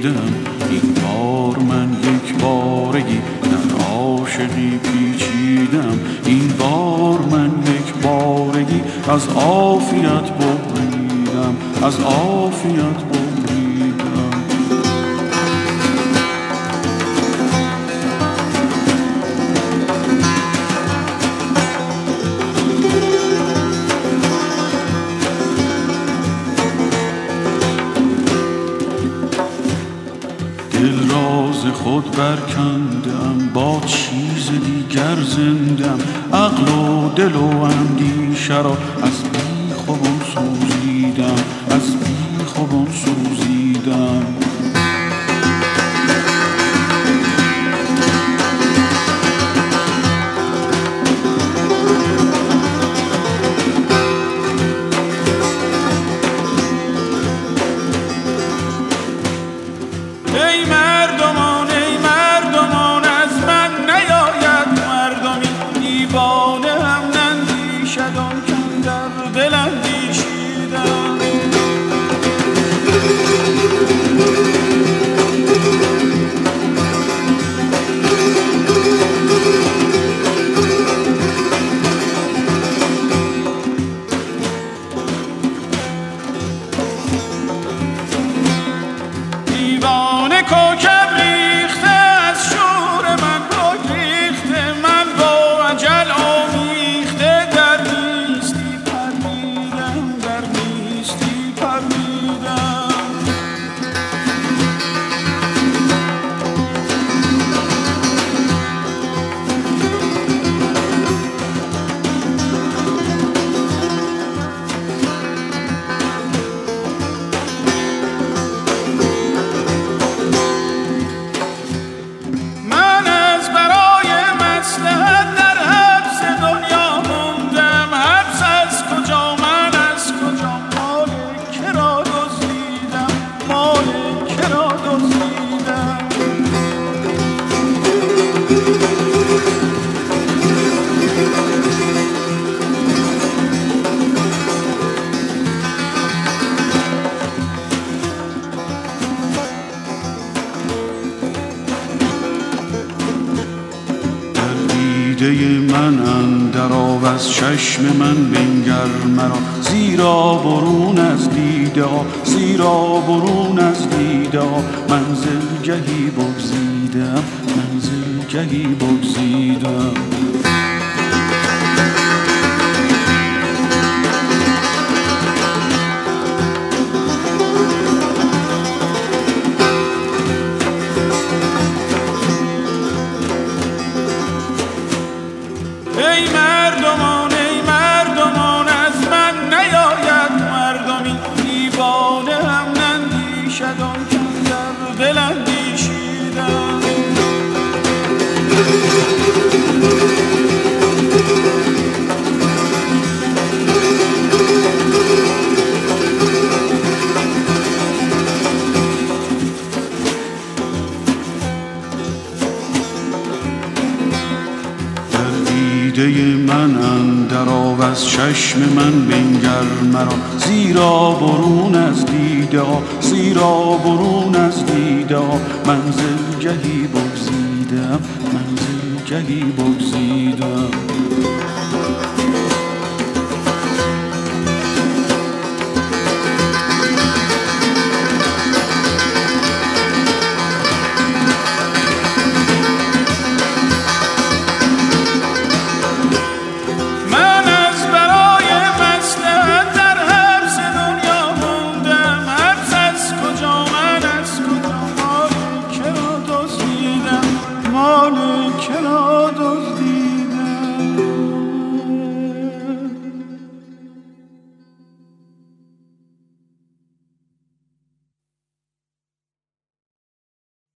بریدم. این بار من یک بارگی در عاشقی پیچیدم. این بار من یک بارگی از عافیت ببریدم، از عافیت ببریدم. دل راز خود برکندم، با چیز دیگر زندم. عقل و دل و اندیشه را از بیخوابان سوزیدم، از بیخوابان سوزیدم. ای مردمان، ای مردمان، از من نیاید مردمی. دیوانه هم نندیشد آن کاندر دل اندیشیدم. دیوانه کوکب ریخته از شور من بگریخته. من با اجل آمیخته در نیستی پریدم، در نیستی پریدم. من از برای مصلحت در حبس دنیا موندم. حبس از کجا، من از کجا؟ مال که را دزدیدم، مال که را دزدیدم. دیده من اندر آو، از چشم من بنگر مرا. زیرا برون از دیده ها، زیرا برون از دیده ها منزل گهی بگزیدم، منزل گهی بگزیدم. ای مردمان، ای مردمان، از من نیاید مردمی. دیوانه هم نندیشد آن کاندر دل اندیشیدم. دیده من اندر آو، از چشم من بنگر مرا. زیرا برون از دیده ها، زیرا برون از دیده ها منزل گهی بگزیدم، منزل گهی بگزیدم.